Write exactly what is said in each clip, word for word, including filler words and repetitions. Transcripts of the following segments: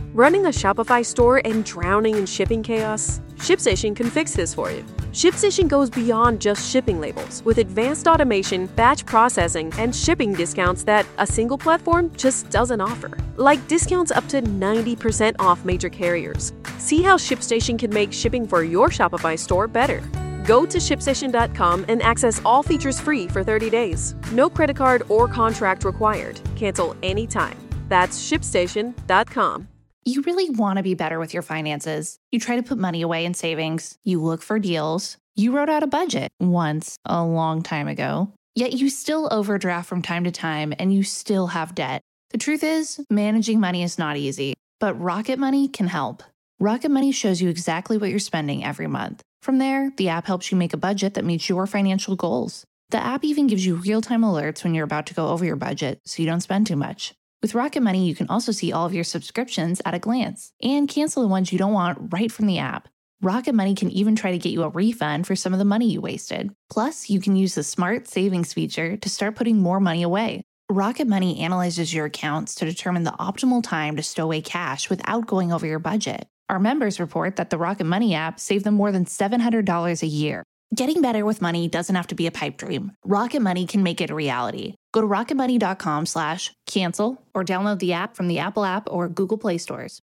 Running a Shopify store and drowning in shipping chaos? ShipStation can fix this for you. ShipStation goes beyond just shipping labels with advanced automation, batch processing, and shipping discounts that a single platform just doesn't offer. Like discounts up to ninety percent off major carriers. See how ShipStation can make shipping for your Shopify store better. Go to ShipStation dot com and access all features free for thirty days. No credit card or contract required. Cancel anytime. That's ShipStation dot com. You really want to be better with your finances. You try to put money away in savings. You look for deals. You wrote out a budget once, a long time ago. Yet you still overdraft from time to time and you still have debt. The truth is, managing money is not easy, but Rocket Money can help. Rocket Money shows you exactly what you're spending every month. From there, the app helps you make a budget that meets your financial goals. The app even gives you real-time alerts when you're about to go over your budget so you don't spend too much. With Rocket Money, you can also see all of your subscriptions at a glance and cancel the ones you don't want right from the app. Rocket Money can even try to get you a refund for some of the money you wasted. Plus, you can use the Smart Savings feature to start putting more money away. Rocket Money analyzes your accounts to determine the optimal time to stow away cash without going over your budget. Our members report that the Rocket Money app saved them more than seven hundred dollars a year. Getting better with money doesn't have to be a pipe dream. Rocket Money can make it a reality. Go to rocketmoney.com slash cancel or download the app from the Apple app or Google Play stores.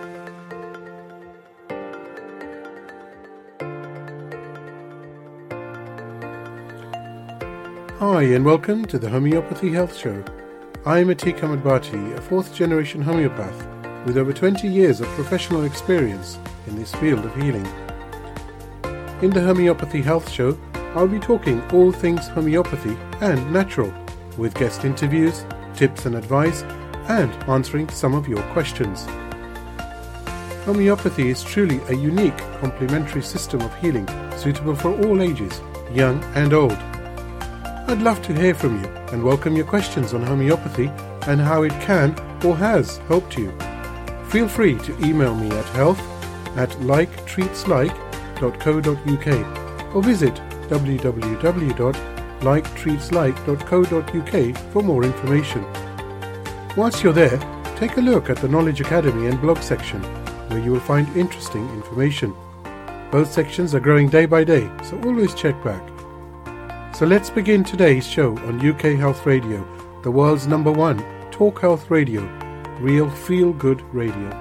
Hi and welcome to the Homeopathy Health Show. I'm Atik Ahmedbati, a fourth generation homeopath with over twenty years of professional experience in this field of healing. In the Homeopathy Health Show, I'll be talking all things homeopathy and natural, with guest interviews, tips and advice, and answering some of your questions. Homeopathy is truly a unique complementary system of healing suitable for all ages, young and old. I'd love to hear from you and welcome your questions on homeopathy and how it can or has helped you. Feel free to email me at health at liketreatslike dot co dot uk or visit w w w dot like treats like dot co dot uk for more information. Once you're there, take a look at the Knowledge Academy and blog section, where you will find interesting information. Both sections are growing day by day, so always check back. So let's begin today's show on U K Health Radio, the world's number one talk health radio, real feel-good radio.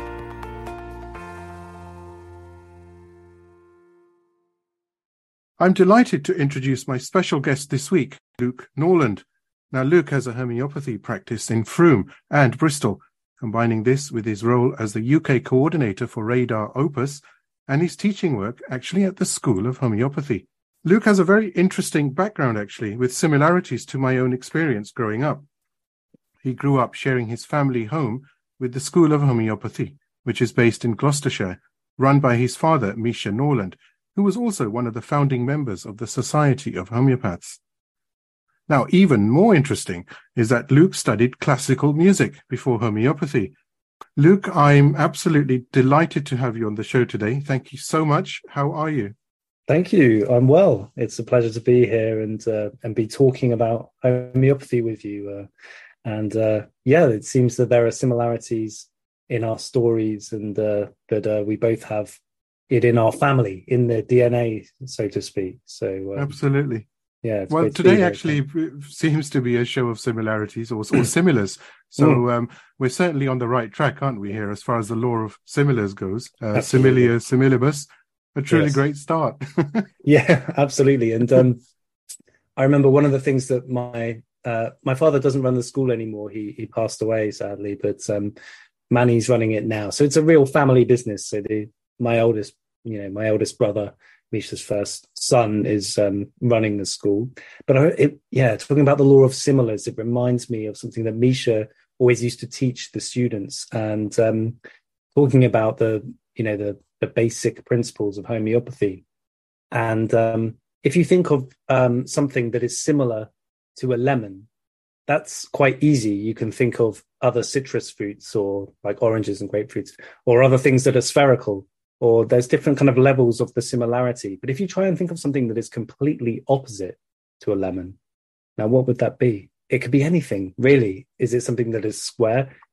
I'm delighted to introduce my special guest this week, Luke Norland. Now, Luke has a homeopathy practice in Frome and Bristol, combining this with his role as the U K coordinator for Radar Opus and his teaching work actually at the School of Homeopathy. Luke has a very interesting background, actually, with similarities to my own experience growing up. He grew up sharing his family home with the School of Homeopathy, which is based in Gloucestershire, run by his father, Misha Norland, who was also one of the founding members of the Society of Homeopaths. Now, even more interesting is that Luke studied classical music before homeopathy. Luke, I'm absolutely delighted to have you on the show today. Thank you so much. How are you? Thank you. I'm well. It's a pleasure to be here and uh, and be talking about homeopathy with you. Uh, and uh, yeah, it seems that there are similarities in our stories and uh, that uh, we both have it in our family, in the D N A, so to speak. So um, absolutely. Yeah. Well, today actually seems to be a show of similarities or, or similars. So mm. um, we're certainly on the right track, aren't we, here, as far as the law of similars goes? Uh, similia similibus, a truly yes. great start. Yeah, absolutely. And um, I remember one of the things that my uh, my father doesn't run the school anymore. He he passed away, sadly, but um, Manny's running it now. So it's a real family business. So the my oldest, you know, my eldest brother, Misha's first son, is um, running the school. But I, it, yeah, talking about the law of similars, it reminds me of something that Misha always used to teach the students, and um, talking about the, you know, the the basic principles of homeopathy. And um, if you think of um, something that is similar to a lemon, that's quite easy. You can think of other citrus fruits, or like oranges and grapefruits, or other things that are spherical, or there's different kind of levels of the similarity. But if you try and think of something that is completely opposite to a lemon, now what would that be? It could be anything, really. Is it something that is square?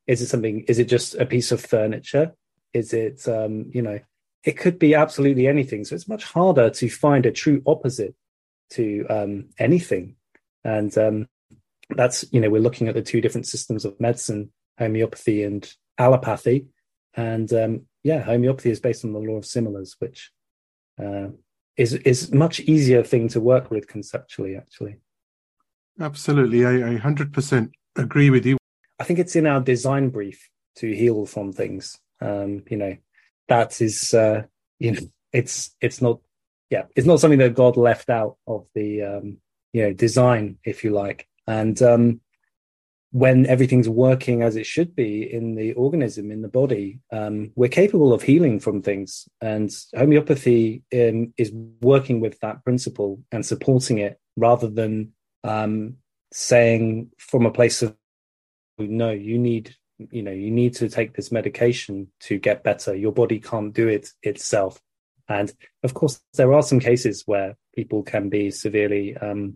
Is it something, is it just a piece of furniture? Is it, um, you know, it could be absolutely anything. So it's much harder to find a true opposite to um, anything. And um, that's, you know, we're looking at the two different systems of medicine, homeopathy and allopathy. And um, yeah, homeopathy is based on the law of similars, which uh, is is much easier thing to work with conceptually, actually. Absolutely. I, I one hundred percent agree with you. I think it's in our design brief to heal from things. Um, you know, that is, uh, you know, it's it's not, yeah, it's not something that God left out of the, um, you know, design, if you like. And um, when everything's working as it should be in the organism, in the body, um, we're capable of healing from things. And homeopathy um, is working with that principle and supporting it, rather than um, saying from a place of, no, you need, you know, you need to take this medication to get better. Your body can't do it itself. And of course, there are some cases where people can be severely, um,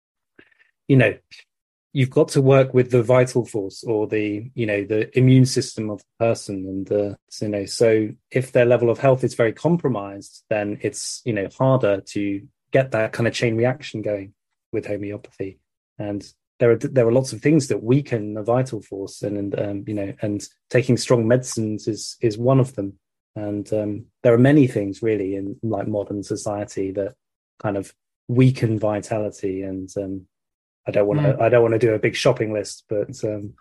you know, you've got to work with the vital force or the, you know, the immune system of the person. And, uh, you know, so if their level of health is very compromised, then it's, you know, harder to get that kind of chain reaction going with homeopathy. And there are, there are lots of things that weaken the vital force, and, and um, you know, and taking strong medicines is, is one of them. And um, there are many things really in like modern society that kind of weaken vitality. And um, I don't want to. Mm. I don't want to do a big shopping list, but um...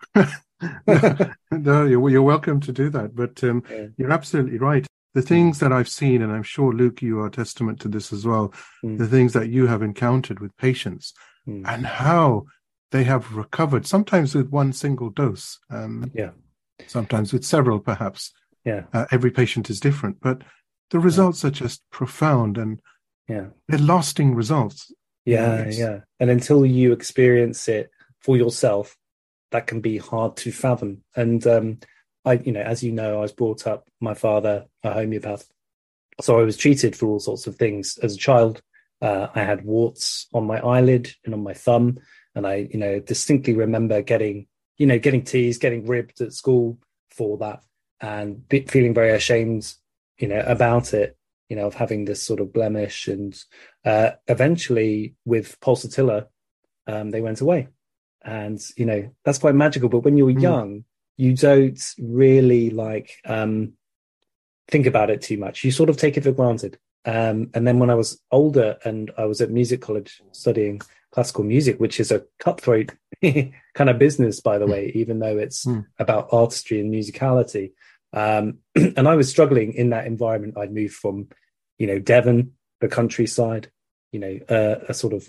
no, no, you're, you're welcome to do that. But um, yeah. You're absolutely right. The things mm. that I've seen, and I'm sure Luke, you are testament to this as well. Mm. The things that you have encountered with patients, mm. and how they have recovered, sometimes with one single dose. Um, yeah. Sometimes with several, perhaps. Yeah. Uh, every patient is different, but the results yeah. are just profound, and yeah, they're lasting results. Yeah, yes. yeah. And until you experience it for yourself, that can be hard to fathom. And um, I, you know, as you know, I was brought up, my father, a homeopath. So I was treated for all sorts of things as a child. Uh, I had warts on my eyelid and on my thumb. And I, you know, distinctly remember getting, you know, getting teased, getting ribbed at school for that, and be, feeling very ashamed, you know, about it. You know, of having this sort of blemish. And uh, eventually with pulsatilla, um, they went away. And, you know, that's quite magical. But when you're mm. young, you don't really like um, think about it too much. You sort of take it for granted. Um, and then when I was older and I was at music college studying classical music, which is a cutthroat kind of business, by the way, even though it's mm. about artistry and musicality. Um, and I was struggling in that environment. I'd moved from, you know, Devon, the countryside, you know, uh, a sort of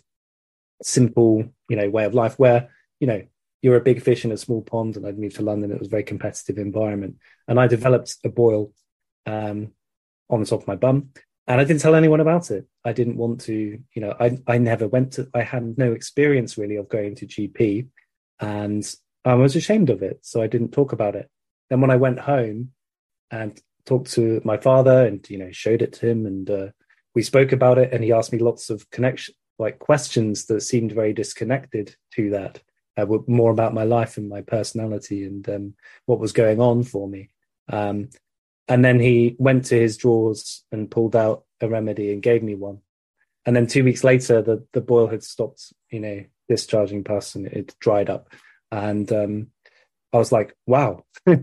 simple, you know, way of life where, you know, you're a big fish in a small pond. And I'd moved to London. It was a very competitive environment. And I developed a boil um, on the top of my bum. And I didn't tell anyone about it. I didn't want to, you know, I, I never went to, I had no experience really of going to G P, and I was ashamed of it. So I didn't talk about it. Then when I went home and talked to my father and, you know, showed it to him, and uh, we spoke about it, and he asked me lots of connection, like questions that seemed very disconnected to that, uh, were more about my life and my personality and um, what was going on for me. Um, and then he went to his drawers and pulled out a remedy and gave me one. And then two weeks later, the, the boil had stopped, you know, discharging pus, and it dried up. And um, I was like, wow,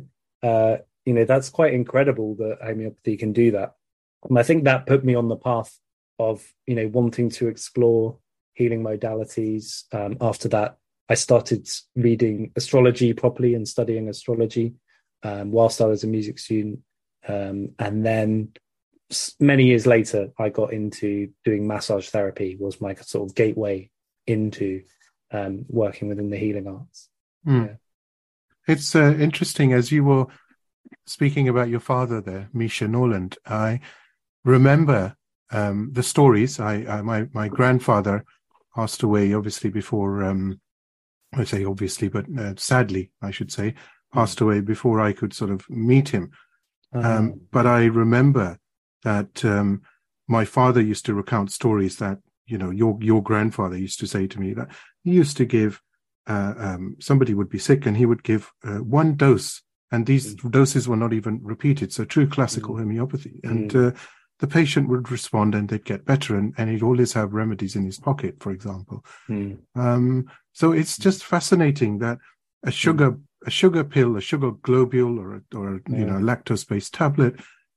uh, you know, that's quite incredible that homeopathy can do that. And I think that put me on the path of, you know, wanting to explore healing modalities. Um, after that, I started reading astrology properly and studying astrology um, whilst I was a music student. Um, and then many years later, I got into doing massage therapy, was my sort of gateway into um, working within the healing arts. Mm. Yeah. It's uh, interesting, as you were speaking about your father there, Misha Norland, I remember um, the stories. I, I my, my grandfather passed away, obviously, before, um, I say obviously, but uh, sadly, I should say, passed away before I could sort of meet him. Um, um, but I remember that um, my father used to recount stories that, you know, your your grandfather used to say to me, that he used to give, uh, um, somebody would be sick and he would give uh, one dose and these mm. doses were not even repeated. So true classical mm. homeopathy. And mm. uh, the patient would respond and they'd get better, and, and he'd always have remedies in his pocket, for example. Mm. Um, so it's just fascinating that a sugar, mm. a sugar pill, a sugar globule, or a, or a, yeah. you know, lactose-based tablet,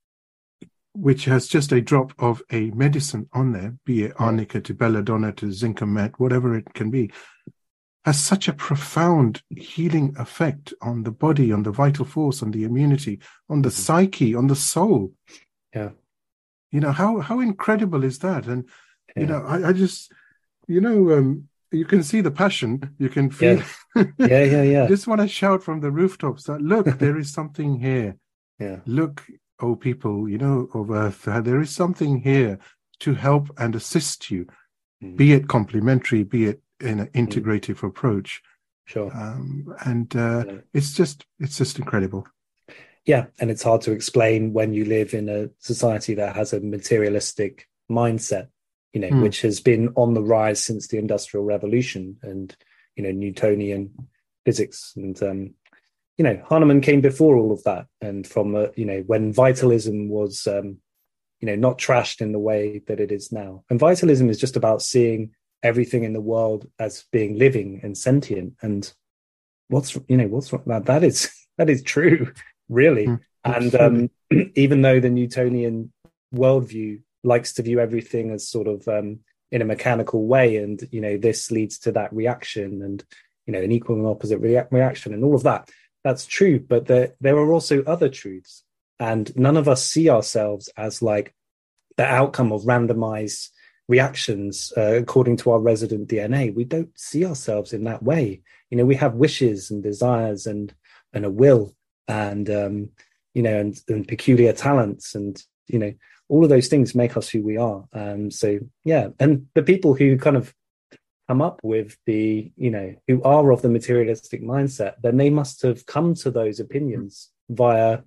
which has just a drop of a medicine on there, be it yeah. arnica to belladonna to zinc-o-met, whatever it can be, has such a profound healing effect on the body, on the vital force, on the immunity, on the mm. psyche, on the soul. Yeah. You know, how how incredible is that? And, yeah. you know, I, I just, you know, um, you can see the passion, you can feel. Yeah, yeah, yeah. yeah. I just want to shout from the rooftops that, look, there is something here. Yeah. Look, oh people, you know, of Earth, there is something here to help and assist you, mm. be it complementary, be it in an integrative mm. approach. Sure. Um, and uh, yeah. it's just, it's just incredible. Yeah, and it's hard to explain when you live in a society that has a materialistic mindset, you know, mm. which has been on the rise since the Industrial Revolution and, you know, Newtonian physics. And, um, you know, Hahnemann came before all of that. And from, uh, you know, when vitalism was, um, you know, not trashed in the way that it is now. And vitalism is just about seeing everything in the world as being living and sentient. And what's, you know, what's wrong? That, that is, that is true. Really. Mm, and um, even though the Newtonian worldview likes to view everything as sort of um, in a mechanical way, and, you know, this leads to that reaction and, you know, an equal and opposite rea- reaction and all of that, that's true. But there, there are also other truths, and none of us see ourselves as like the outcome of randomized reactions uh, according to our resident D N A. We don't see ourselves in that way. You know, we have wishes and desires and and a will. And, um, you know, and, and peculiar talents, and, you know, all of those things make us who we are. Um, so, yeah. And the people who kind of come up with the, you know, who are of the materialistic mindset, then they must have come to those opinions via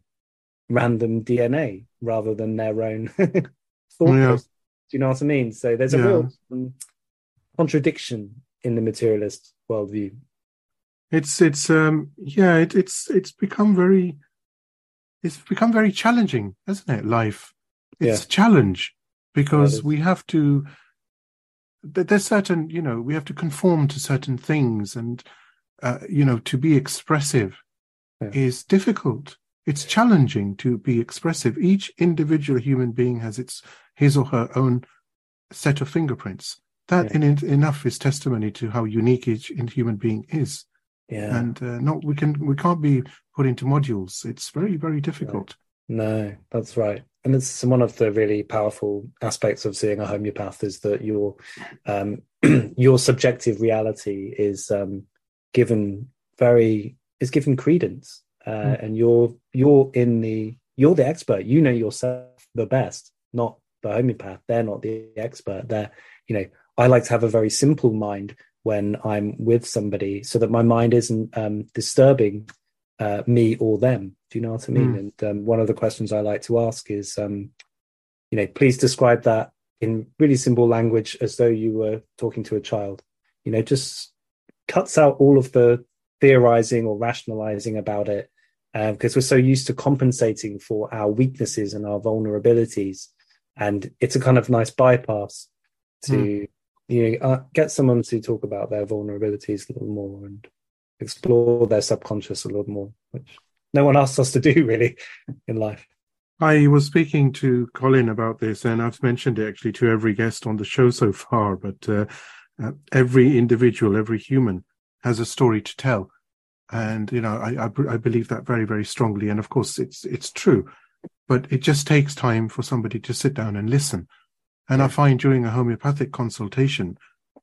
random D N A rather than their own thought yeah. process. Do you know what I mean? So there's a yeah. real um, contradiction in the materialist worldview. It's it's um yeah it, it's it's become very it's become very challenging, hasn't it? Life, it's yeah. a challenge because we have to. There's certain, you know, we have to conform to certain things, and uh, you know, to be expressive yeah. is difficult. It's challenging to be expressive. Each individual human being has its his or her own set of fingerprints. That yeah. in, enough is testimony to how unique each human being is. Yeah, and uh, not we can we can't be put into modules. It's very very difficult. No, that's right. And it's one of the really powerful aspects of seeing a homeopath is that your um, your subjective reality is um, given very is given credence, uh, mm. and you're you're in the you're the expert. You know yourself the best, not the homeopath. They're not the expert. They're you know. I like to have a very simple mind when I'm with somebody, so that my mind isn't um, disturbing uh, me or them. Do you know what I mean? Mm. And um, one of the questions I like to ask is, um, you know, please describe that in really simple language as though you were talking to a child. You know, just cuts out all of the theorizing or rationalizing about it, uh, because we're so used to compensating for our weaknesses and our vulnerabilities. And it's a kind of nice bypass to... Mm. You know, uh, get someone to talk about their vulnerabilities a little more and explore their subconscious a little more, which no one asks us to do really in life. I was speaking to Colin about this, and I've mentioned it actually to every guest on the show so far, but uh, uh, every individual, every human has a story to tell. And, you know, I, I, I believe that very, very strongly. And of course, it's it's true, but it just takes time for somebody to sit down and listen. And I find during a homeopathic consultation,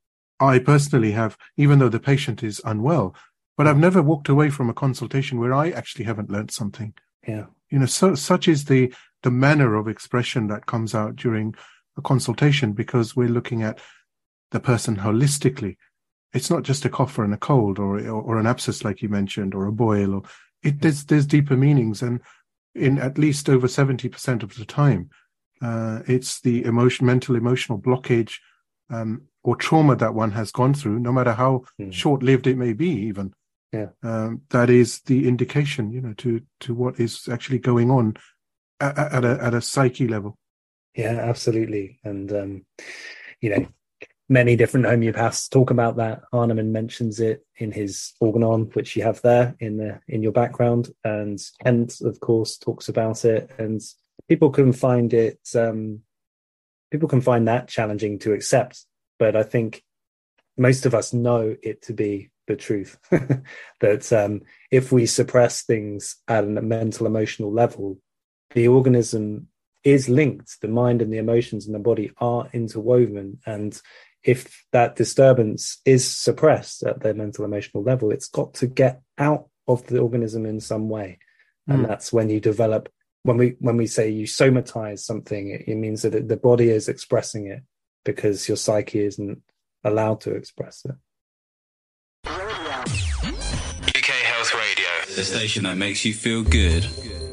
I personally have, even though the patient is unwell, but I've never walked away from a consultation where I actually haven't learned something. Yeah. You know, so such is the the manner of expression that comes out during a consultation, because we're looking at the person holistically. It's not just a cough or a cold or, or or an abscess, like you mentioned, or a boil. Or it there's there's deeper meanings, and in at least over seventy percent of the time, Uh, it's the emotion, mental, emotional blockage um, or trauma that one has gone through, no matter how mm. short-lived it may be, even. Yeah. Um, that is the indication, you know, to to what is actually going on at, at a at a psyche level. Yeah, absolutely. And um, you know, many different homeopaths talk about that. Hahnemann mentions it in his Organon, which you have there in the in your background, and Kent, of course, talks about it. And people can find it. Um, people can find that challenging to accept, but I think most of us know it to be the truth. That um, if we suppress things at a mental, emotional level, the organism is linked. The mind and the emotions in the body are interwoven, and if that disturbance is suppressed at the mental, emotional level, it's got to get out of the organism in some way. And mm. that's when you develop, when we when we say you somatize something, it, it means that it, the body is expressing it because your psyche isn't allowed to express it. U K Health Radio, the station that makes you feel good.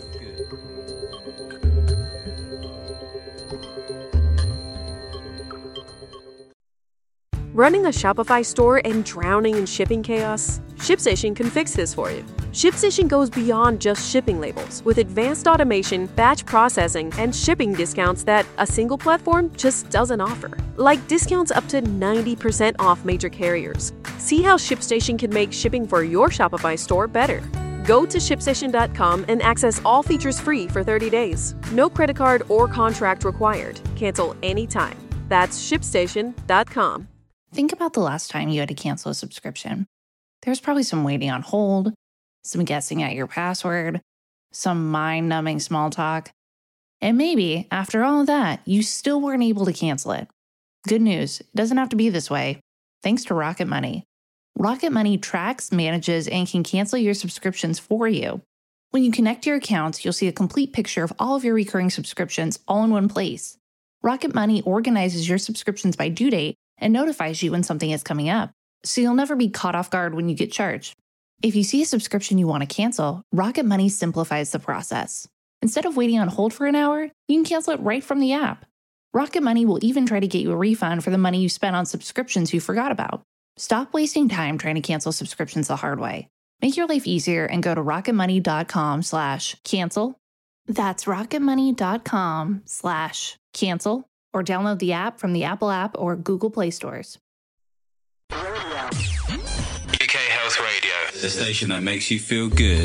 Running a Shopify store and drowning in shipping chaos? ShipStation can fix this for you. ShipStation goes beyond just shipping labels with advanced automation, batch processing, and shipping discounts that a single platform just doesn't offer. Like discounts up to ninety percent off major carriers. See how ShipStation can make shipping for your Shopify store better. Go to ship station dot com and access all features free for thirty days. No credit card or contract required. Cancel anytime. That's ship station dot com. Think about the last time you had to cancel a subscription. There's probably some waiting on hold, some guessing at your password, some mind-numbing small talk. And maybe, after all of that, you still weren't able to cancel it. Good news, it doesn't have to be this way. Thanks to Rocket Money. Rocket Money tracks, manages, and can cancel your subscriptions for you. When you connect your accounts, you'll see a complete picture of all of your recurring subscriptions all in one place. Rocket Money organizes your subscriptions by due date and notifies you when something is coming up, so you'll never be caught off guard when you get charged. If you see a subscription you want to cancel, Rocket Money simplifies the process. Instead of waiting on hold for an hour, you can cancel it right from the app. Rocket Money will even try to get you a refund for the money you spent on subscriptions you forgot about. Stop wasting time trying to cancel subscriptions the hard way. Make your life easier and go to rocketmoney.com slash cancel. That's rocketmoney.com slash cancel. Or download the app from the Apple app or Google Play stores. U K Health Radio, the station that makes you feel good.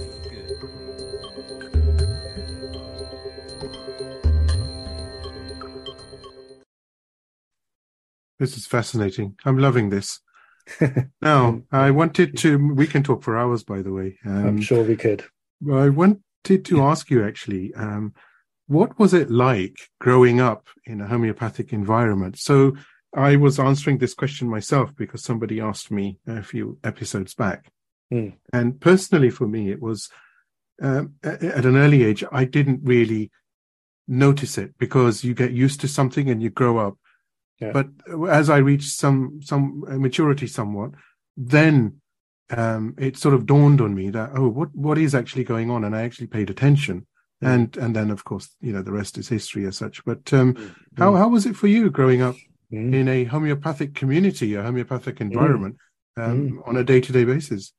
This is fascinating. I'm loving this. Now, I wanted to, we can talk for hours, by the way. Um, I'm sure we could. I wanted to ask you, actually, um, what was it like growing up in a homeopathic environment? So I was answering this question myself because somebody asked me a few episodes back. Mm. And personally, for me, it was um, at an early age, I didn't really notice it because you get used to something and you grow up. Yeah. But as I reached some some maturity somewhat, then um, it sort of dawned on me that, oh, what what is actually going on? And I actually paid attention. And and then, of course, you know, the rest is history as such. But um, mm. how how was it for you growing up mm. in a homeopathic community, a homeopathic environment, mm. Um, mm. on a day-to-day basis?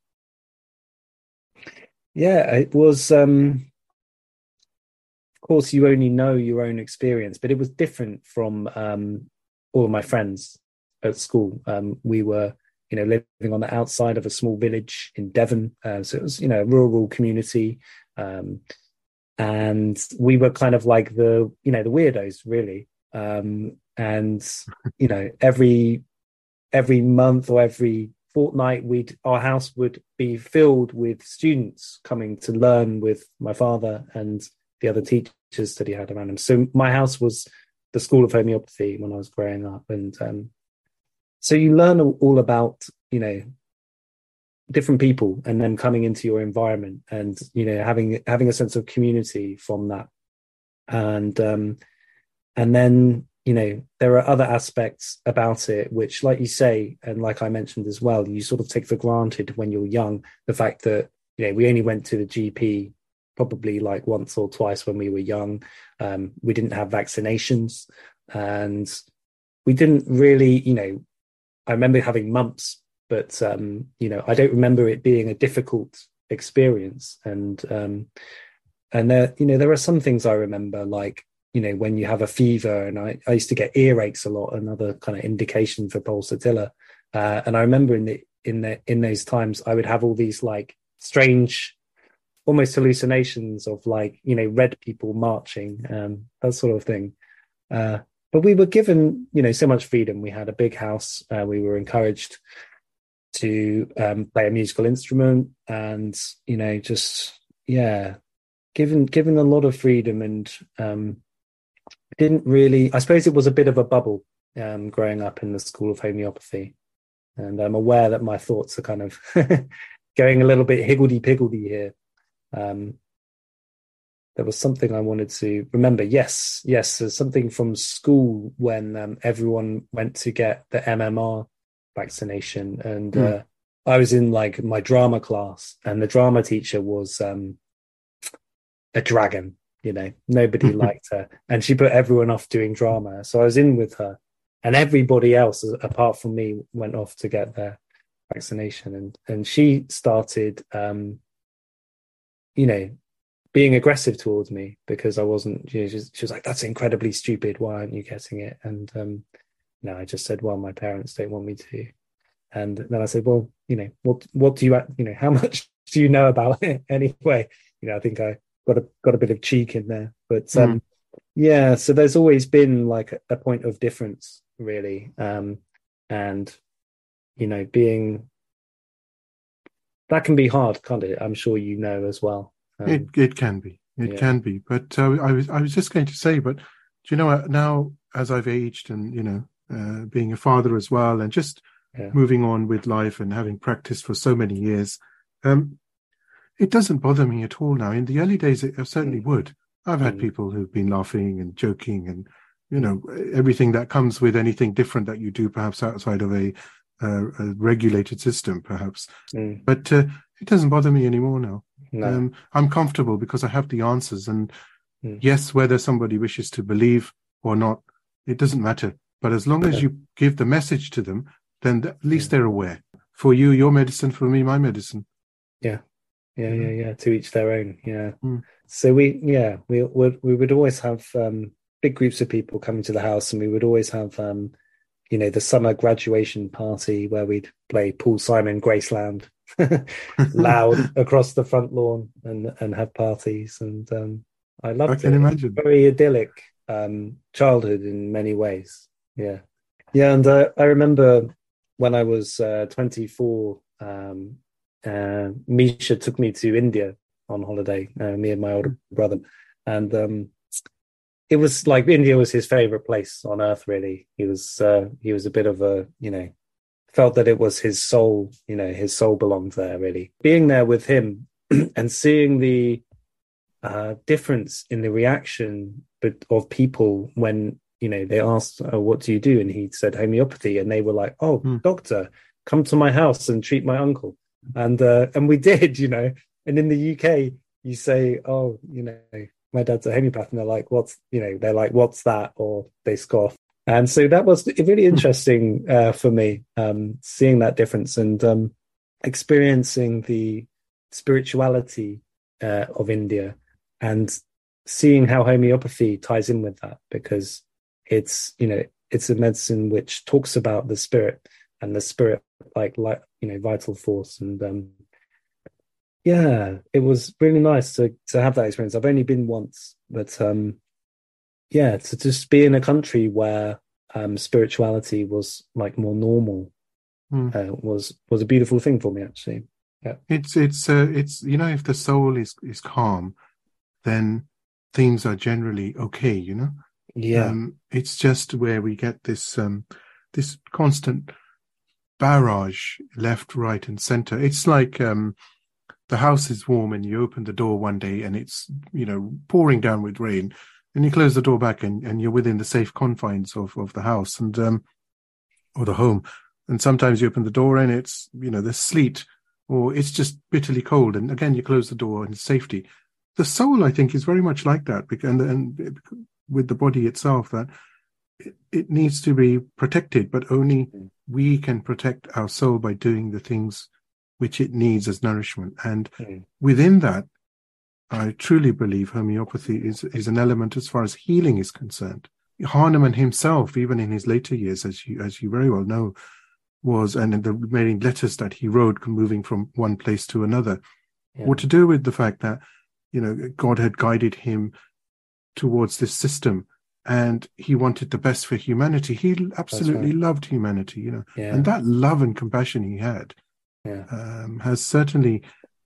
Yeah, it was, um, of course, you only know your own experience, but it was different from um, all of my friends at school. Um, we were, you know, living on the outside of a small village in Devon. Uh, so it was, you know, a rural community. Um And we were kind of like the, you know, the weirdos, really. Um, and, you know, every every month or every fortnight, we'd our house would be filled with students coming to learn with my father and the other teachers that he had around him. So my house was the school of homeopathy when I was growing up. And um, so you learn all about, you know, different people and then coming into your environment and, you know, having having a sense of community from that. And um and then, you know, there are other aspects about it which, like you say, and like I mentioned as well, you sort of take for granted when you're young, the fact that, you know, we only went to the G P probably like once or twice when we were young. Um we didn't have vaccinations and we didn't really, you know, I remember having mumps but um, you know, I don't remember it being a difficult experience. And um, and there, you know, there are some things I remember, like, you know, when you have a fever, and I, I used to get earaches a lot, another kind of indication for pulsatilla. Uh, and I remember in the in the in those times, I would have all these like strange, almost hallucinations of, like, you know, red people marching, um, that sort of thing. Uh, but we were given, you know, so much freedom. We had a big house. Uh, we were encouraged to um, play a musical instrument, and, you know, just, yeah, given given a lot of freedom, and um, didn't really, I suppose it was a bit of a bubble um, growing up in the School of Homeopathy. And I'm aware that my thoughts are kind of going a little bit higgledy-piggledy here. Um, there was something I wanted to remember. Yes, yes, there's something from school when um, everyone went to get the M M R vaccination. And mm. uh, I was in like my drama class, and the drama teacher was um, a dragon, you know, nobody liked her. And she put everyone off doing drama. So I was in with her. And everybody else, apart from me, went off to get their vaccination. And and she started, um, you know, being aggressive towards me because I wasn't, you know, she was, she was like, that's incredibly stupid. Why aren't you getting it? And um, no, I just said, well, my parents don't want me to. And then I said, well, you know, what what do you, you know, how much do you know about it anyway? You know, I think I got a, got a bit of cheek in there. But um, mm. yeah, so there's always been like a, a point of difference, really. Um, and, you know, being, that can be hard, can't it? I'm sure you know as well. Um, it it can be, it yeah. can be. But uh, I was I was just going to say, but do you know, now as I've aged and, you know, uh, being a father as well, and just yeah. moving on with life and having practiced for so many years, um, it doesn't bother me at all now. In the early days, it certainly mm. would. I've had mm. people who've been laughing and joking and, you know, everything that comes with anything different that you do, perhaps outside of a, uh, a regulated system, perhaps. Mm. But uh, it doesn't bother me anymore now. No. Um, I'm comfortable because I have the answers. And mm. yes, whether somebody wishes to believe or not, it doesn't matter. But as long as yeah. you give the message to them, then th- at least mm. they're aware. For you, your medicine. For me, my medicine. Yeah. Yeah, yeah, yeah. To each their own. Yeah. Mm. So we, yeah, we would we would always have um, big groups of people coming to the house, and we would always have, um, you know, the summer graduation party where we'd play Paul Simon, Graceland, loud across the front lawn, and and have parties. And um, I loved it. I can it. imagine. Very idyllic um, childhood in many ways. Yeah, yeah. And uh, I remember when I was uh, twenty-four. Um, Uh, Misha took me to India on holiday, uh, me and my older brother, and um, it was like India was his favorite place on earth. Really, he was uh, he was a bit of a, you know, felt that it was his soul. You know, his soul belonged there. Really, being there with him and seeing the uh, difference in the reaction of people when, you know, they asked, oh, "What do you do?" and he said homeopathy, and they were like, "Oh, mm. doctor, come to my house and treat my uncle." And uh, and we did, you know. And in the U K, you say, "Oh, you know, my dad's a homeopath," and they're like, "What's," you know, they're like, "What's that?" Or they scoff. And so that was really interesting uh, for me, um, seeing that difference and um, experiencing the spirituality uh, of India, and seeing how homeopathy ties in with that, because it's, you know, it's a medicine which talks about the spirit, and the spirit, like, like, you know, vital force. And um, yeah, it was really nice to to have that experience. I've only been once, but um, yeah, to just be in a country where um, spirituality was like more normal mm. uh, was was a beautiful thing for me, actually. Yeah, it's it's uh, it's you know, if the soul is is calm, then things are generally okay. You know, yeah, um, it's just where we get this um, this constant barrage left, right, and center. It's like um, the house is warm and you open the door one day and it's, you know, pouring down with rain, and you close the door back and, and you're within the safe confines of, of the house and um, or the home. And sometimes you open the door and it's, you know, there's sleet or it's just bitterly cold, and again you close the door in safety. The soul, I think, is very much like that, and, and with the body itself, that it, it needs to be protected, but only we can protect our soul by doing the things which it needs as nourishment. And mm. within that, I truly believe homeopathy is, is an element as far as healing is concerned. Hahnemann himself, even in his later years, as you as you very well know, was, and in the many letters that he wrote, moving from one place to another, yeah. were to do with the fact that, you know, God had guided him towards this system, and he wanted the best for humanity. He absolutely right. loved humanity, you know, yeah. and that love and compassion he had yeah. um, has certainly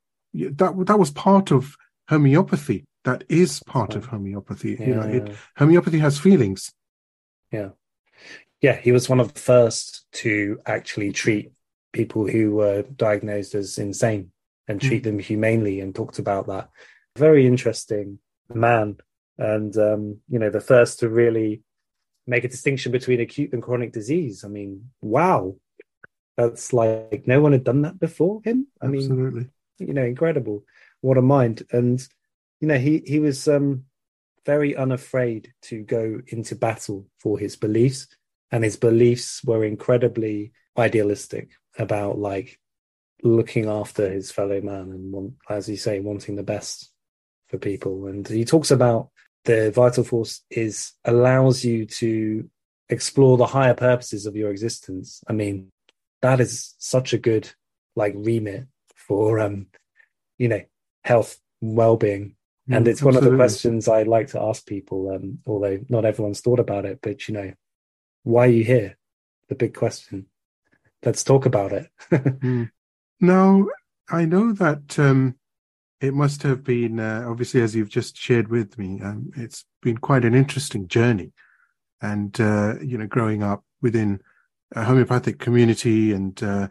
that that was part of homeopathy. That is part of homeopathy. Yeah. You know, it, homeopathy has feelings. Yeah. Yeah. He was one of the first to actually treat people who were diagnosed as insane and treat mm. them humanely, and talked about that. Very interesting man. And, um, you know, the first to really make a distinction between acute and chronic disease. I mean, wow. That's like, no one had done that before him. I Absolutely. mean, you know, incredible. What a mind. And, you know, he, he was um, very unafraid to go into battle for his beliefs, and his beliefs were incredibly idealistic about, like, looking after his fellow man and, want, as you say, wanting the best for people. And he talks about the vital force is allows you to explore the higher purposes of your existence. I mean, that is such a good, like, remit for, um, you know, health, well-being. And it's one Absolutely. Of the questions I like to ask people, um, although not everyone's thought about it, but, you know, why are you here? The big question. Let's talk about it. mm. Now, I know that um, it must have been, uh, obviously, as you've just shared with me, um, it's been quite an interesting journey. And, uh, you know, growing up within a homeopathic community and, uh,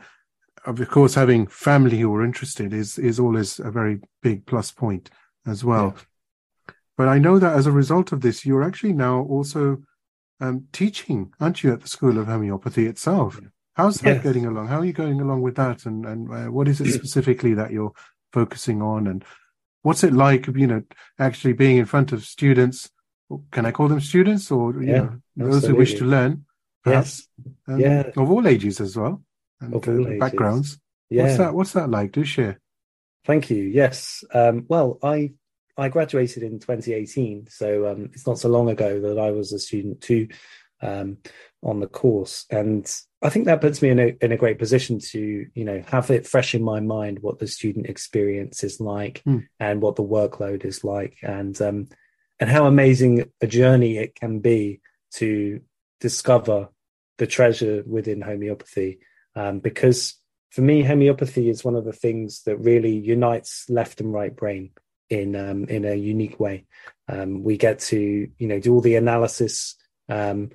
of course, having family who are interested is, is always a very big plus point as well. Yeah. But I know that as a result of this, you're actually now also um, teaching, aren't you, at the School of Homeopathy itself? Yeah. How's that yes. getting along? How are you going along with that? And, and uh, what is it specifically that you're focusing on? And what's it like, you know, actually being in front of students? Can I call them students, or you yeah, know, those who wish to learn, perhaps, yes. um, yeah. of all ages as well, and of all uh, ages. backgrounds. Yeah. What's that? What's that like? Do share. Thank you. Yes. Um, well, I I graduated in twenty eighteen, so um, it's not so long ago that I was a student too um, on the course, and I think that puts me in a in a great position to, you know, have it fresh in my mind what the student experience is like mm. and what the workload is like, and um, and how amazing a journey it can be to discover the treasure within homeopathy. Um, because for me, homeopathy is one of the things that really unites left and right brain in um, in a unique way. Um, we get to, you know, do all the analysis. Um,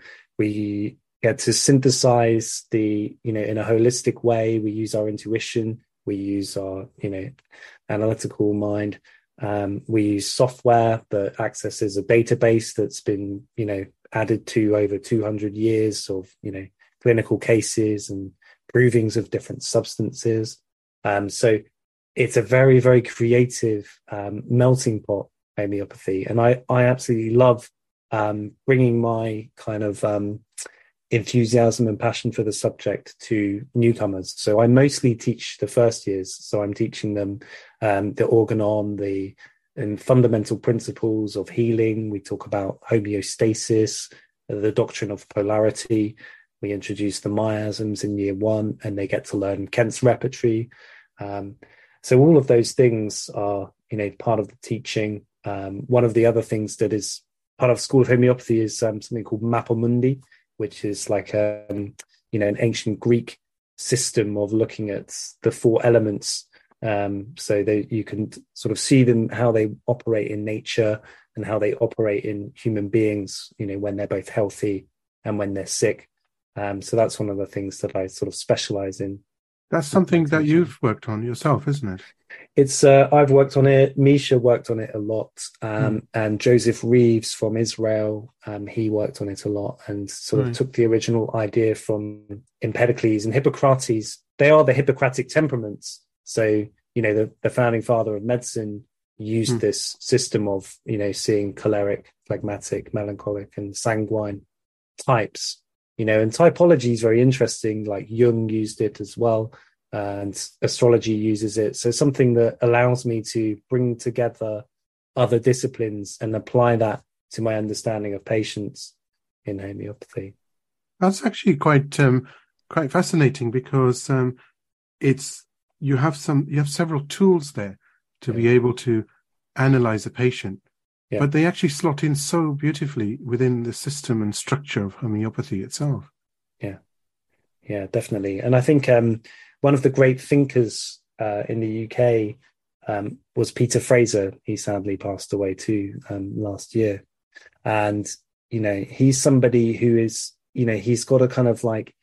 we get to synthesize the, you know, in a holistic way. We use our intuition. We use our, you know, analytical mind. Um, we use software that accesses a database that's been, you know, added to over two hundred years of, you know, clinical cases and provings of different substances. Um, so it's a very, very creative um, melting pot, homeopathy. And I, I absolutely love um, bringing my kind of um, enthusiasm and passion for the subject to newcomers. So I mostly teach the first years. So I'm teaching them um, the organon, the and fundamental principles of healing. We talk about homeostasis, the doctrine of polarity. We introduce the miasms in year one, and they get to learn Kent's repertory. Um, so all of those things are, you know, part of the teaching. Um, one of the other things that is part of School of Homeopathy is um, something called Mappa Mundi, which is like a, um, you know, an ancient Greek system of looking at the four elements, um, so that you can sort of see them, how they operate in nature and how they operate in human beings, you know, when they're both healthy and when they're sick. Um, so that's one of the things that I sort of specialize in. That's something that you've worked on yourself, isn't it? It's uh, I've worked on it. Misha worked on it a lot, um, mm. and Joseph Reeves from Israel, um, he worked on it a lot, and sort right. of took the original idea from Empedocles and Hippocrates. They are the Hippocratic temperaments. So, you know, the, the founding father of medicine used mm. this system of, you know, seeing choleric, phlegmatic, melancholic, and sanguine types, you know, and typology is very interesting. Like Jung used it as well, and astrology uses it. So something that allows me to bring together other disciplines and apply that to my understanding of patients in homeopathy. That's actually quite um, quite fascinating, because um, it's you have some you have several tools there to yeah. be able to analyze a patient, yeah. but they actually slot in so beautifully within the system and structure of homeopathy itself. Yeah, yeah, definitely. And I think um, one of the great thinkers uh, in the U K um, was Peter Fraser. He sadly passed away too um, last year. And, you know, he's somebody who is, you know, he's got a kind of like,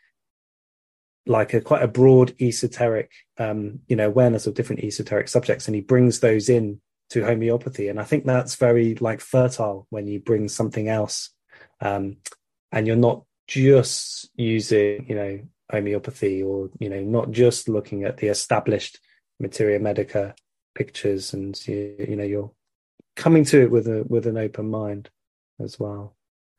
like a quite a broad esoteric, um, you know, awareness of different esoteric subjects. And he brings those in to homeopathy. And I think that's very like fertile when you bring something else um, and you're not just using, you know, homeopathy, or, you know, not just looking at the established materia medica pictures, and, you, you know, you're coming to it with a, with an open mind as well.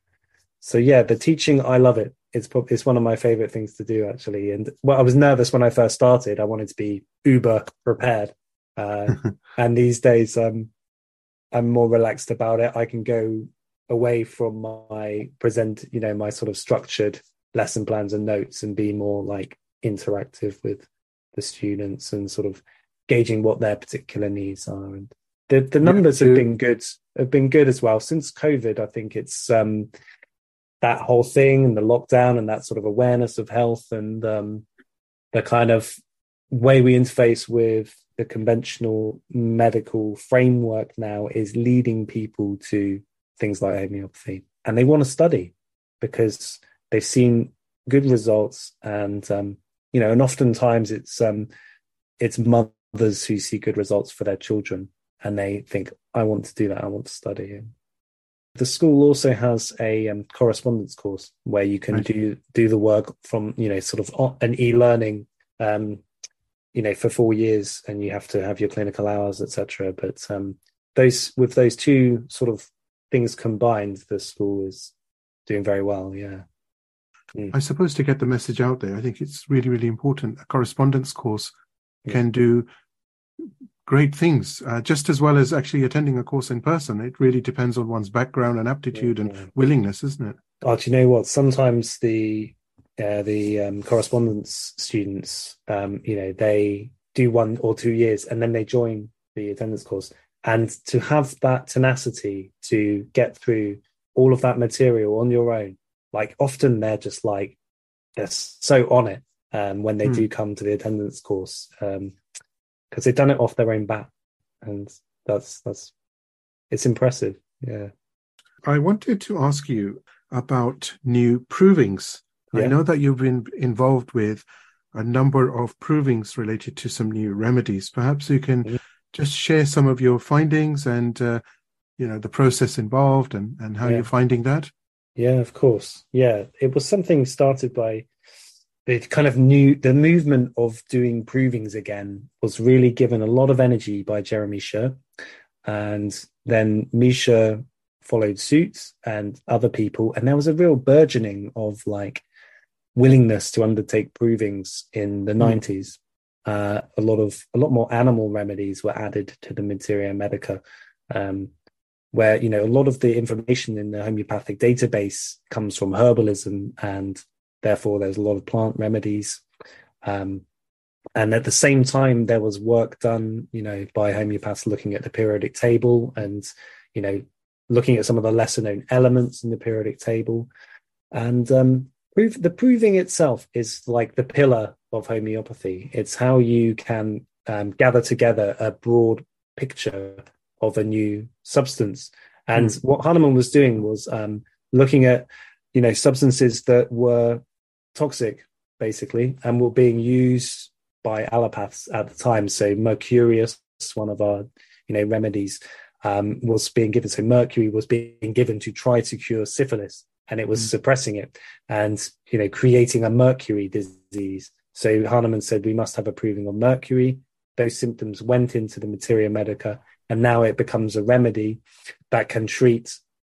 So yeah, the teaching, I love it. It's probably, it's one of my favorite things to do, actually. And well, I was nervous when I first started. I wanted to be uber prepared. Uh, and these days, um, I'm more relaxed about it. I can go away from my present, you know, my sort of structured lesson plans and notes, and be more like interactive with the students and sort of gauging what their particular needs are. And the, the numbers yeah, have been good, have been good as well. Since COVID, I think it's um, that whole thing and the lockdown and that sort of awareness of health, and um, the kind of way we interface with the conventional medical framework now is leading people to things like homeopathy. And they want to study because they've seen good results. And, um, you know, and oftentimes it's um, it's mothers who see good results for their children, and they think, I want to do that, I want to study. And the school also has a um, correspondence course where you can right. do do the work from, you know, sort of an e-learning, um, you know, for four years, and you have to have your clinical hours, et cetera. But um, those with those two sort of things combined, the school is doing very well. Yeah. Mm. I suppose to get the message out there, I think it's really, really important. A correspondence course yeah. can do great things, uh, just as well as actually attending a course in person. It really depends on one's background and aptitude yeah, and yeah. willingness, isn't it? Oh, do you know what? Sometimes the uh, the um, correspondence students, um, you know, they do one or two years and then they join the attendance course. And to have that tenacity to get through all of that material on your own, like often they're just like, they're so on it um, when they mm. do come to the attendance course, um, because they've done it off their own bat. And that's, that's, it's impressive. Yeah. I wanted to ask you about new provings. Yeah. I know that you've been involved with a number of provings related to some new remedies. Perhaps you can mm-hmm. just share some of your findings and, uh, you know, the process involved and, and how yeah. you're finding that. Yeah, of course. Yeah, it was something started by the kind of new, the movement of doing provings again was really given a lot of energy by Jeremy Sher. And then Misha followed suit and other people. And there was a real burgeoning of like willingness to undertake provings in the mm. nineties. Uh, a lot of, a lot more animal remedies were added to the Materia Medica, um, where, you know, a lot of the information in the homeopathic database comes from herbalism, and therefore there's a lot of plant remedies. Um, and at the same time, there was work done, you know, by homeopaths looking at the periodic table and, you know, looking at some of the lesser known elements in the periodic table. And um, proof, the proving itself is like the pillar of homeopathy. It's how you can um, gather together a broad picture of a new substance. And mm. what Hahnemann was doing was um, looking at, you know, substances that were toxic, basically, and were being used by allopaths at the time. So mercurius, one of our, you know, remedies, um, was being given. So mercury was being given to try to cure syphilis, and it was mm. suppressing it and, you know, creating a mercury disease. So Hahnemann said, we must have a proving of mercury. Those symptoms went into the Materia Medica, and now it becomes a remedy that can treat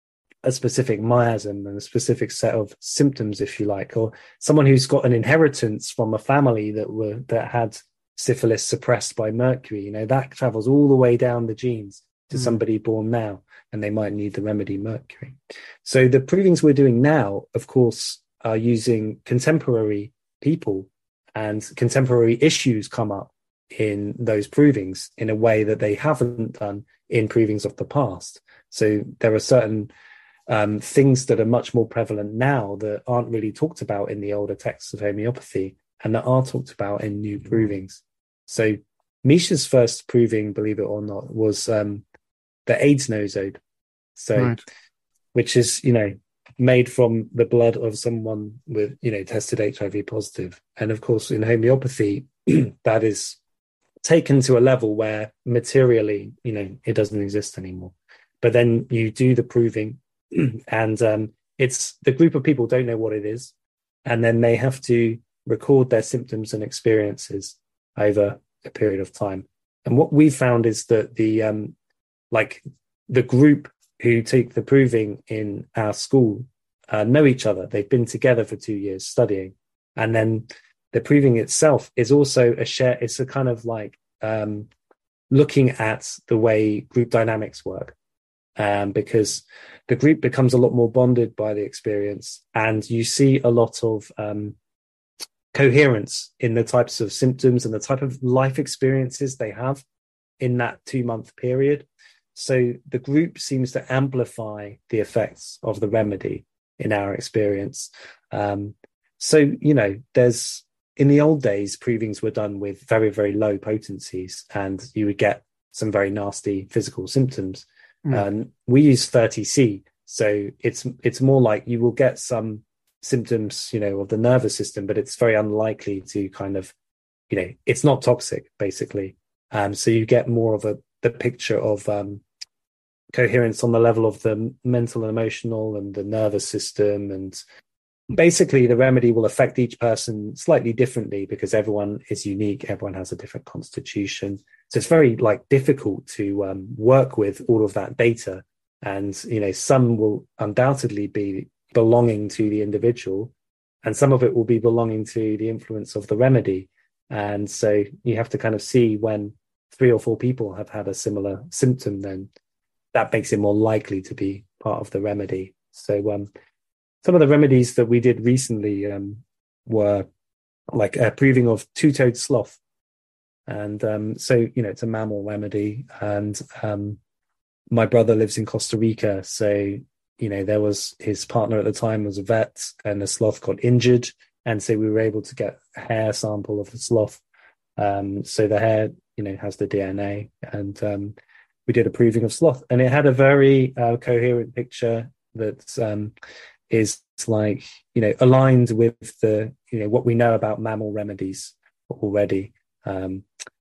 a specific miasm and a specific set of symptoms, if you like, or someone who's got an inheritance from a family that were that had syphilis suppressed by mercury, you know, that travels all the way down the genes to mm. somebody born now, and they might need the remedy mercury. So the provings we're doing now, of course, are using contemporary people, and contemporary issues come up in those provings in a way that they haven't done in provings of the past. So there are certain um, things that are much more prevalent now that aren't really talked about in the older texts of homeopathy, and that are talked about in new provings. So Misha's first proving, believe it or not, was um, the AIDS nosode. So, right. which is, you know, made from the blood of someone with, you know, tested H I V positive. And of course, in homeopathy, that is taken to a level where materially, you know, it doesn't exist anymore. But then you do the proving, and um, it's the group of people don't know what it is, and then they have to record their symptoms and experiences over a period of time. And what we found is that the um, like the group who take the proving in our school uh, know each other. They've been together for two years studying, and then the proving itself is also a share. It's a kind of like um, looking at the way group dynamics work, um, because the group becomes a lot more bonded by the experience, and you see a lot of um, coherence in the types of symptoms and the type of life experiences they have in that two-month period. So the group seems to amplify the effects of the remedy in our experience. Um, so, you know, there's, in the old days, provings were done with very, very low potencies, and you would get some very nasty physical symptoms. Mm. Um, we use thirty C, so it's it's more like you will get some symptoms, you know, of the nervous system, but it's very unlikely to kind of, you know, it's not toxic, basically. Um, so you get more of a the picture of um, coherence on the level of the mental and emotional and the nervous system. And basically the remedy will affect each person slightly differently because everyone is unique. Everyone has a different constitution. So it's very like difficult to um, work with all of that data. And, you know, some will undoubtedly be belonging to the individual, and some of it will be belonging to the influence of the remedy. And so you have to kind of see when three or four people have had a similar symptom, then that makes it more likely to be part of the remedy. So um, some of the remedies that we did recently um, were like a proving of two-toed sloth. And um, so, you know, it's a mammal remedy. And um, my brother lives in Costa Rica. So, you know, there was his partner at the time was a vet, and the sloth got injured. And so we were able to get a hair sample of the sloth. Um, so the hair, you know, has the D N A, and um, we did a proving of sloth, and it had a very uh, coherent picture that um, is like, you know, aligned with the, you know, what we know about mammal remedies already, um,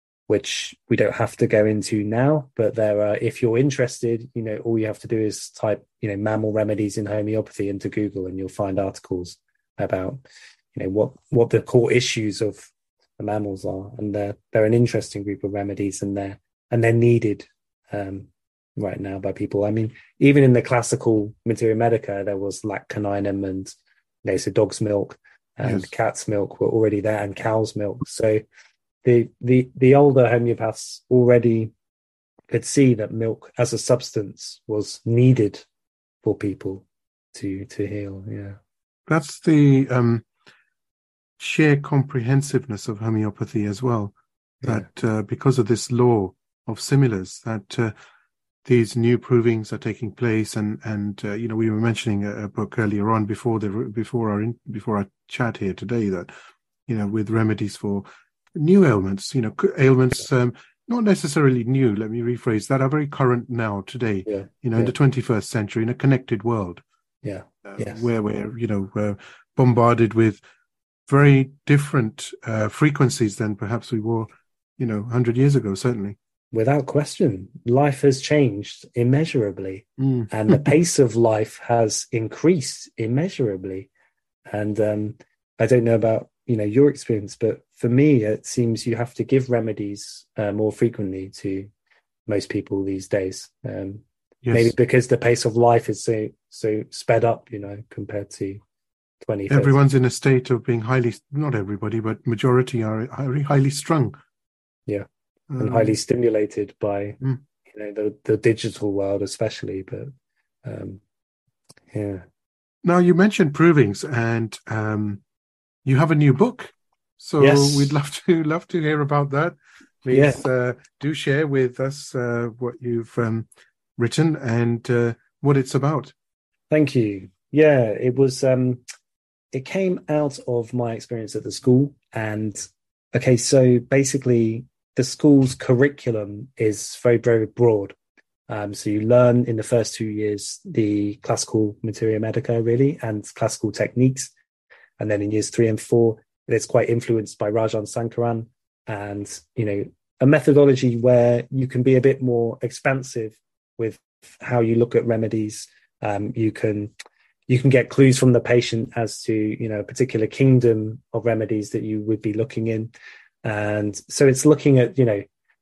which we don't have to go into now. But there are, if you're interested, you know, all you have to do is type, you know, mammal remedies in homeopathy into Google, and you'll find articles about, you know, what what the core issues of the mammals are, and they're they're an interesting group of remedies, and they're and they're needed um, right now by people. I mean, even in the classical materia medica, there was lac caninum, and, you know, so dog's milk and yes. cat's milk were already there, and cow's milk. So the the the older homeopaths already could see that milk as a substance was needed for people to to heal. Yeah, that's the um sheer comprehensiveness of homeopathy as well, that yeah. uh, because of this law of similars, that uh, these new provings are taking place, and and uh, you know, we were mentioning a, a book earlier on before the before our in, before our chat here today, that, you know, with remedies for new ailments, you know, ailments um, not necessarily new, let me rephrase, that are very current now today, yeah. you know, yeah. in the twenty-first century, in a connected world, yeah, uh, yes. where we're, you know, we're bombarded with very different uh, frequencies than perhaps we were, you know, one hundred years ago, certainly. Without question, life has changed immeasurably, mm. and the pace of life has increased immeasurably. And um, I don't know about, you know, your experience, but for me, it seems you have to give remedies uh, more frequently to most people these days. Um, Yes. Maybe because the pace of life is so so sped up, you know, compared to twenty. Everyone's in a state of being highly, not everybody, but majority are highly, highly strung. Yeah, um, and highly stimulated by mm. you know the the digital world, especially. But um, yeah. Now you mentioned provings, and um, you have a new book, so Yes. we'd love to love to hear about that. Please Yeah. uh, do share with us uh, what you've um, written and uh, what it's about. Thank you. Yeah, it was. Um, it came out of my experience at the school, and okay, so basically, the school's curriculum is very very broad. Um, so you learn in the first two years the classical materia medica, really, and classical techniques. And then in years three and four, it's quite influenced by Rajan Sankaran and, you know, a methodology where you can be a bit more expansive with how you look at remedies. Um, you can you can get clues from the patient as to, you know, a particular kingdom of remedies that you would be looking in. And so it's looking at, you know,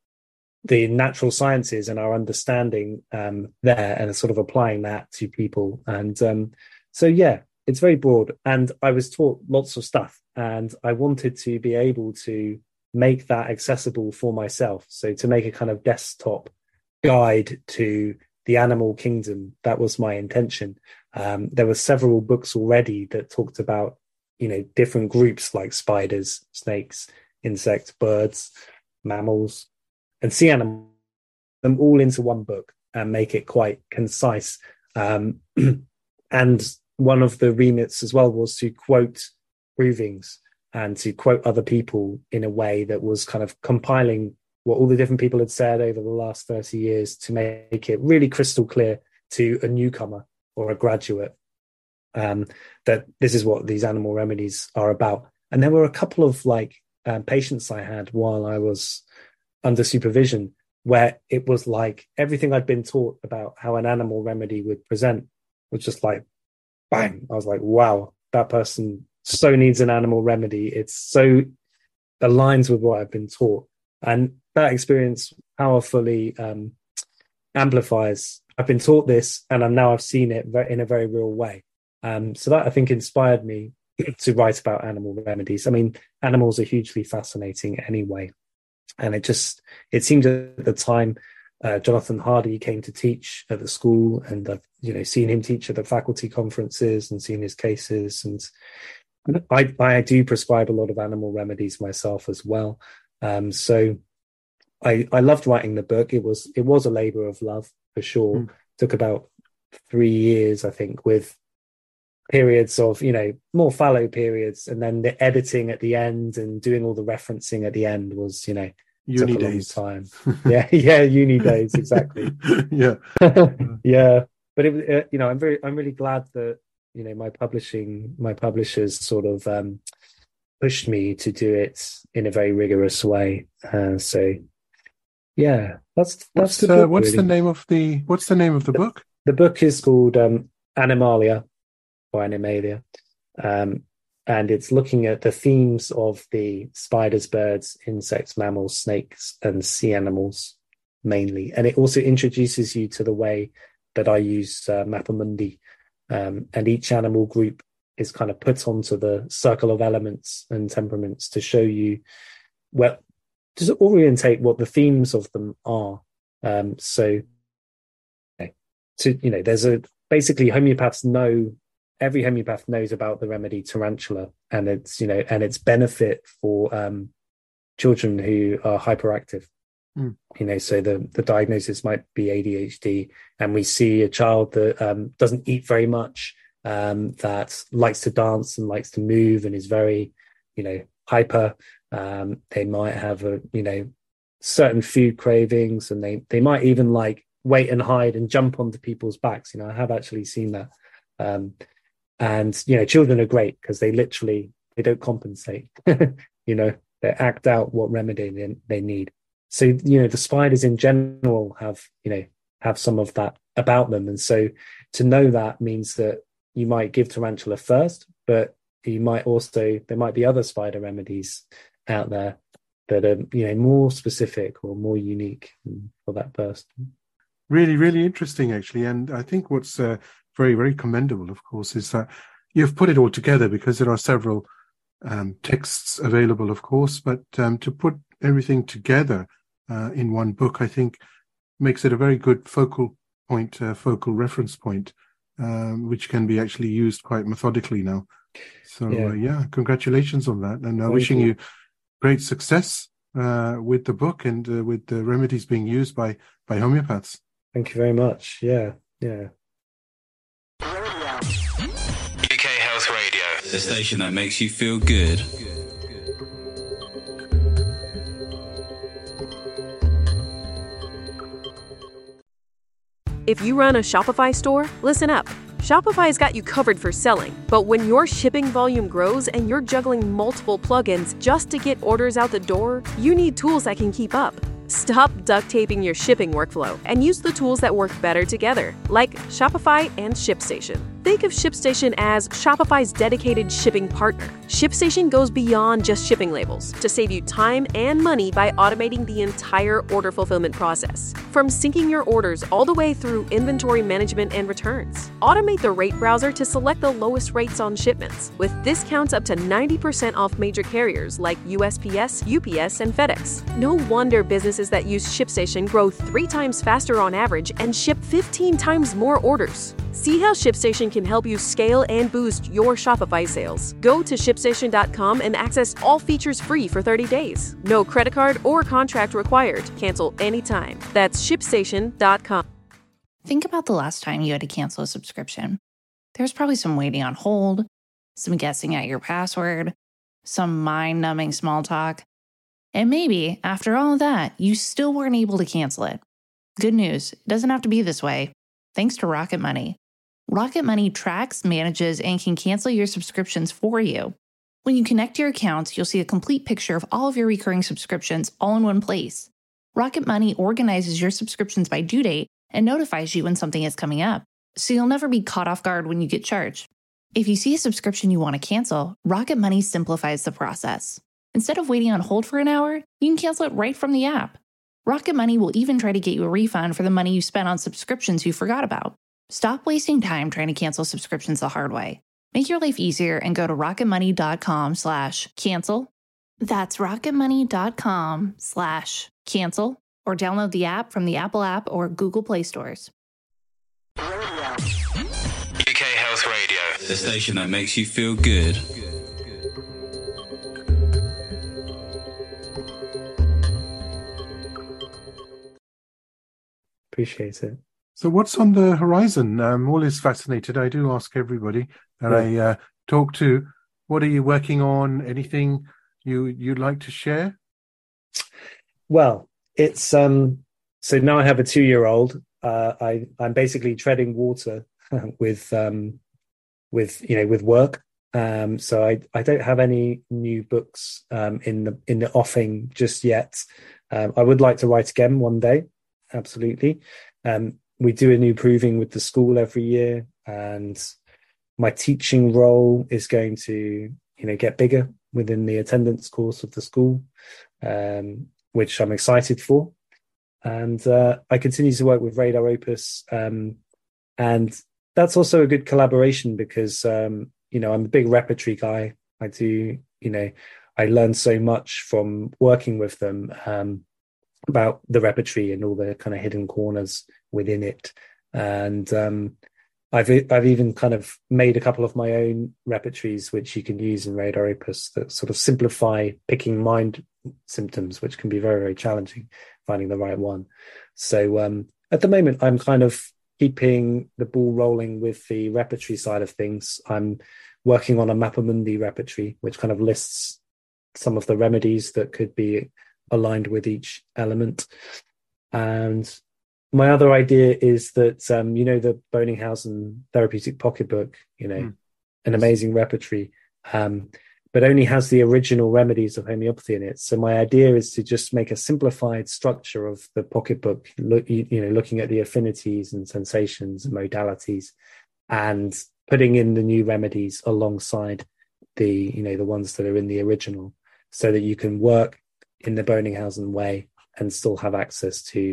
the natural sciences and our understanding um, there, and sort of applying that to people. And um, so, yeah, it's very broad. And I was taught lots of stuff, and I wanted to be able to make that accessible for myself. So to make a kind of desktop guide to the animal kingdom, that was my intention. Um, there were several books already that talked about, you know, different groups like spiders, snakes, insects, birds, mammals, and sea animals, them all into one book and make it quite concise. Um, and one of the remits as well was to quote provings and to quote other people in a way that was kind of compiling what all the different people had said over the last thirty years to make it really crystal clear to a newcomer or a graduate um, that this is what these animal remedies are about. And there were a couple of like um, patients I had while I was under supervision, where it was like everything I'd been taught about how an animal remedy would present was just like, bang. I was like, wow, that person so needs an animal remedy. It's so aligns with what I've been taught. And that experience powerfully um, amplifies. I've been taught this, and I'm now I've seen it in a very real way. Um, so that I think inspired me to write about animal remedies. I mean, animals are hugely fascinating anyway. And it just, it seemed at the time, uh, Jonathan Hardy came to teach at the school, and I've, you know, seen him teach at the faculty conferences and seen his cases. And I, I do prescribe a lot of animal remedies myself as well. Um, so I, I loved writing the book. It was, it was a labor of love for sure. Mm. Took about three years, I think, with periods of, you know, more fallow periods, and then the editing at the end and doing all the referencing at the end was, you know, uni took a days. long time. Yeah, yeah, uni days, exactly. yeah, yeah. But it, uh, you know, I'm very, I'm really glad that, you know, my publishing, my publishers sort of um, pushed me to do it in a very rigorous way. Uh, so, yeah, that's that's what's the the, book, what's really. the name of the what's the name of the, the book? The book is called um, Animalia. Or Animalia, um, and it's looking at the themes of the spiders, birds, insects, mammals, snakes, and sea animals mainly. And it also introduces you to the way that I use uh, Mappamundi, um, and each animal group is kind of put onto the circle of elements and temperaments to show you, well, just orientate what the themes of them are. Um, so, to you know, there's a basically homeopaths know. Every homeopath knows about the remedy tarantula and its, you know, and its benefit for um, children who are hyperactive. Mm. You know, so the the diagnosis might be A D H D, and we see a child that um, doesn't eat very much, um, that likes to dance and likes to move and is very, you know, hyper. Um, they might have a, you know, certain food cravings, and they they might even like wait and hide and jump onto people's backs. You know, I have actually seen that. Um, And, you know, children are great because they literally, they don't compensate, you know, they act out what remedy they, they need. So, you know, the spiders in general have, you know, have some of that about them. And so to know that means that you might give tarantula first, but you might also, there might be other spider remedies out there that are, you know, more specific or more unique for that person. really, really interesting, actually. And I think what's uh, very, very commendable, of course, is that you've put it all together, because there are several um, texts available, of course, but um, to put everything together uh, in one book, I think makes it a very good focal point, uh, focal reference point, um, which can be actually used quite methodically now. So, yeah, uh, yeah congratulations on that. And uh, wishing you. you great success uh, with the book and uh, with the remedies being used by, by homeopaths. Thank you very much. Yeah, yeah. U K Health Radio, the station that makes you feel good. If you run a Shopify store, listen up. Shopify's got you covered for selling, but when your shipping volume grows and you're juggling multiple plugins just to get orders out the door, you need tools that can keep up. Stop duct taping your shipping workflow and use the tools that work better together, like Shopify and ShipStation. Think of ShipStation as Shopify's dedicated shipping partner. ShipStation goes beyond just shipping labels to save you time and money by automating the entire order fulfillment process, from syncing your orders all the way through inventory management and returns. Automate the rate browser to select the lowest rates on shipments, with discounts up to ninety percent off major carriers like U S P S, U P S, and FedEx. No wonder businesses that use ShipStation grow three times faster on average and ship fifteen times more orders. See how ShipStation can help you scale and boost your Shopify sales. Go to ship station dot com and access all features free for thirty days. No credit card or contract required. Cancel anytime. That's ship station dot com. Think about the last time you had to cancel a subscription. There's probably some waiting on hold, some guessing at your password, some mind-numbing small talk. And maybe, after all of that, you still weren't able to cancel it. Good news, it doesn't have to be this way. Thanks to Rocket Money. Rocket Money tracks, manages, and can cancel your subscriptions for you. When you connect your accounts, you'll see a complete picture of all of your recurring subscriptions all in one place. Rocket Money organizes your subscriptions by due date and notifies you when something is coming up, so you'll never be caught off guard when you get charged. If you see a subscription you want to cancel, Rocket Money simplifies the process. Instead of waiting on hold for an hour, you can cancel it right from the app. Rocket Money will even try to get you a refund for the money you spent on subscriptions you forgot about. Stop wasting time trying to cancel subscriptions the hard way. Make your life easier and go to rocketmoney.com slash cancel. That's rocketmoney.com slash cancel, or download the app from the Apple app or Google Play stores. U K Health Radio, the station that makes you feel good. Appreciate it. So what's on the horizon? I'm always fascinated. I do ask everybody that yeah. I uh, talk to, what are you working on? Anything you, you'd like to share? Well, it's um. so now I have a two-year-old. Uh, I, I'm basically treading water with, um, with you know, with work. Um, so I, I don't have any new books um, in the in the offing just yet. Um, I would like to write again one day. Absolutely. Um, we do a new proving with the school every year, and my teaching role is going to, you know, get bigger within the attendance course of the school, um, which I'm excited for. And uh, I continue to work with Radar Opus, um, and that's also a good collaboration because, um, you know, I'm a big repertory guy. I do, you know, I learn so much from working with them. Um, about the repertory and all the kind of hidden corners within it. And um, I've I've even kind of made a couple of my own repertories, which you can use in Radar Opus, that sort of simplify picking mind symptoms, which can be very, very challenging, finding the right one. So um, at the moment, I'm kind of keeping the ball rolling with the repertory side of things. I'm working on a Mappamundi repertory, which kind of lists some of the remedies that could be aligned with each element. And my other idea is that, um, you know, the Boninghausen therapeutic pocketbook, you know, mm. an amazing repertory, um, but only has the original remedies of homeopathy in it. So my idea is to just make a simplified structure of the pocketbook, look, you, you know, looking at the affinities and sensations and modalities, and putting in the new remedies alongside the, you know, the ones that are in the original, so that you can work in the Boninghausen way and still have access to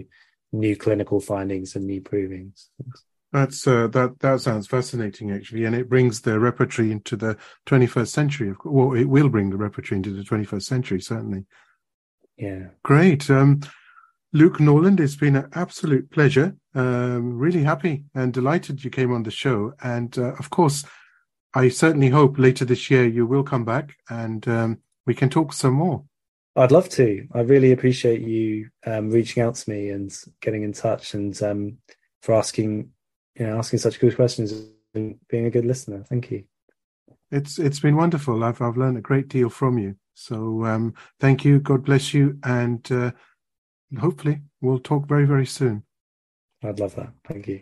new clinical findings and new provings. That's uh, that that sounds fascinating, actually, and it brings the repertory into the twenty-first century. Of course, well, it will bring the repertory into the twenty-first century, certainly. Yeah, great. Um, Luke Norland, it's been an absolute pleasure. Um, really happy and delighted you came on the show, and uh, of course, I certainly hope later this year you will come back and um, we can talk some more. I'd love to. I really appreciate you um, reaching out to me and getting in touch, and um, for asking, you know, asking such good questions and being a good listener. Thank you. It's it's been wonderful. I've I've learned a great deal from you. So um, thank you. God bless you, and uh, hopefully we'll talk very very soon. I'd love that. Thank you.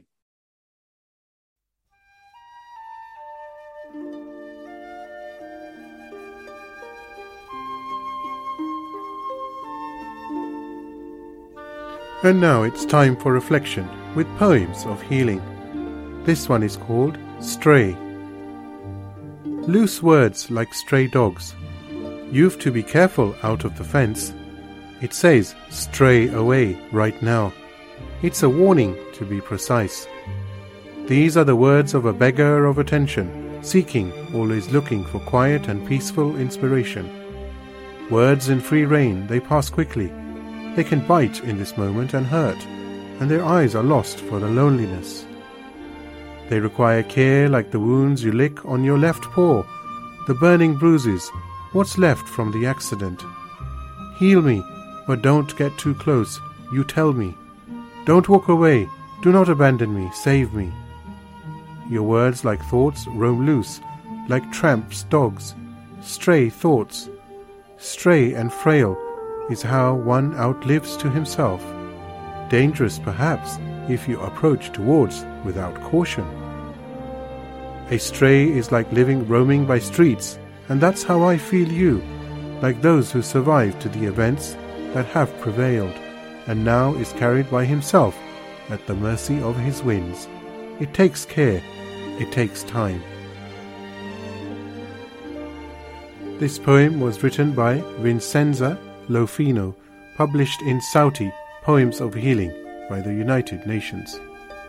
And now it's time for reflection with poems of healing. This one is called Stray. Loose words like stray dogs. You've to be careful out of the fence. It says stray away right now. It's a warning, to be precise. These are the words of a beggar of attention, seeking, always looking for quiet and peaceful inspiration. Words in free rein, they pass quickly. They can bite in this moment and hurt, and their eyes are lost for the loneliness. They require care like the wounds you lick on your left paw, the burning bruises, what's left from the accident. Heal me, but don't get too close, you tell me. Don't walk away, do not abandon me, save me. Your words like thoughts roam loose, like tramps, dogs, stray thoughts. Stray and frail is how one outlives to himself. Dangerous, perhaps, if you approach towards without caution. A stray is like living roaming by streets, and that's how I feel you, like those who survived to the events that have prevailed, and now is carried by himself at the mercy of his winds. It takes care, it takes time. This poem was written by Vincenza Lofino, published in Sauti, Poems of Healing, by the United Nations.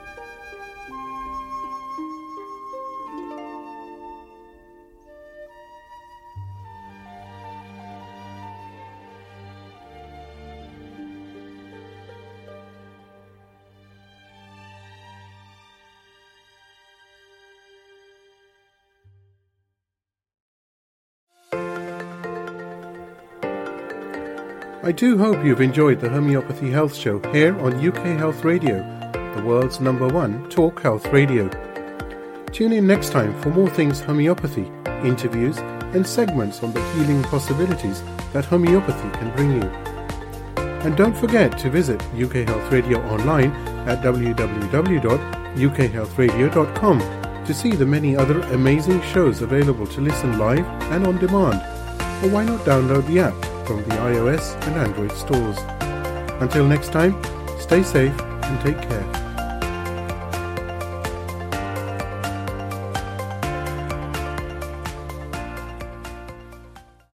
I do hope you've enjoyed the Homeopathy Health Show here on U K Health Radio, the world's number one talk health radio. Tune in next time for more things homeopathy, interviews and segments on the healing possibilities that homeopathy can bring you. And don't forget to visit U K Health Radio online at w w w dot u k health radio dot com to see the many other amazing shows available to listen live and on demand. Or why not download the app from the iOS and Android stores. Until next time, stay safe and take care.